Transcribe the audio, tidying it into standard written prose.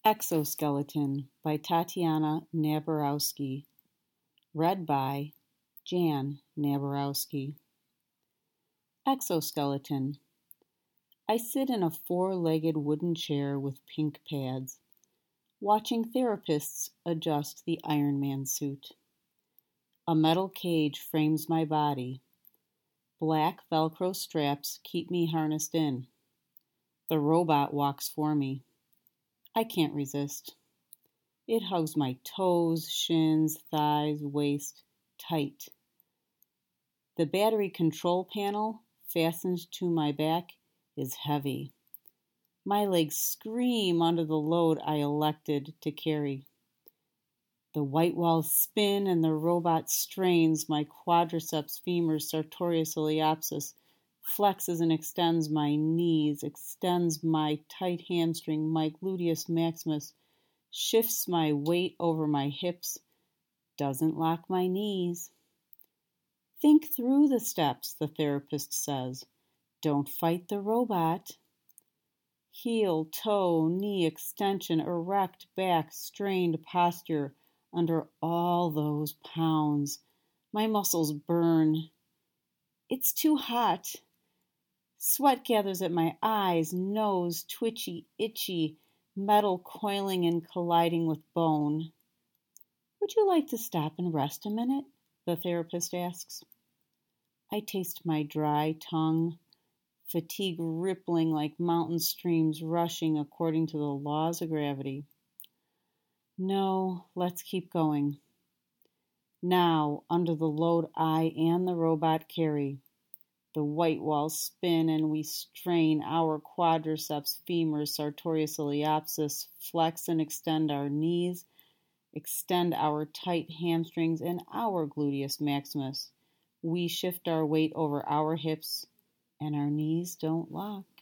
Exoskeleton by Tatiana Naborowski. Read by Jan Naborowski. Exoskeleton. I sit in a four-legged wooden chair with pink pads, watching therapists adjust the Iron Man suit. A metal cage frames my body. Black Velcro straps keep me harnessed in. The robot walks for me. I can't resist. It hugs my toes, shins, thighs, waist, tight. The battery control panel, fastened to my back, is heavy. My legs scream under the load I elected to carry. The white walls spin and the robot strains my quadriceps, femur, sartorius, iliopsis, flexes and extends my knees, extends my tight hamstring, my gluteus maximus, shifts my weight over my hips, doesn't lock my knees. Think through the steps, the therapist says. Don't fight the robot. Heel, toe, knee extension, erect back, strained posture under all those pounds. My muscles burn. It's too hot. Sweat gathers at my eyes, nose, twitchy, itchy, metal coiling and colliding with bone. Would you like to stop and rest a minute? The therapist asks. I taste my dry tongue, fatigue rippling like mountain streams rushing according to the laws of gravity. No, let's keep going. Now, under the load I and the robot carry, the white walls spin and we strain our quadriceps, femur, sartorius, iliopsis, flex and extend our knees, extend our tight hamstrings and our gluteus maximus. We shift our weight over our hips and our knees don't lock.